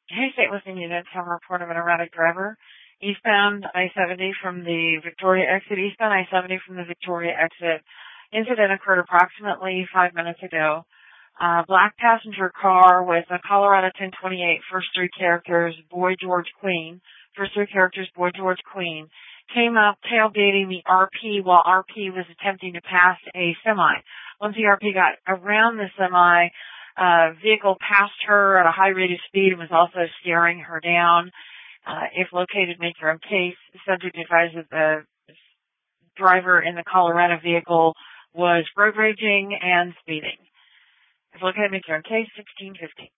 Hey, State Listing Units have a report of an erratic driver. Eastbound I-70 from the Victoria exit, eastbound I-70 from the Victoria exit. Incident occurred approximately 5 minutes ago. Black passenger car with a Colorado 1028, first three characters, Boy George Queen. First three characters, Boy George Queen. Came up tailgating the RP while RP was attempting to pass a semi. Once the RP got around the semi, vehicle passed her at a high rate of speed and was also staring her down. If located, make your own case. Subject advised that the driver in the Colorado vehicle was road raging and speeding. If located, make your own case. 1615.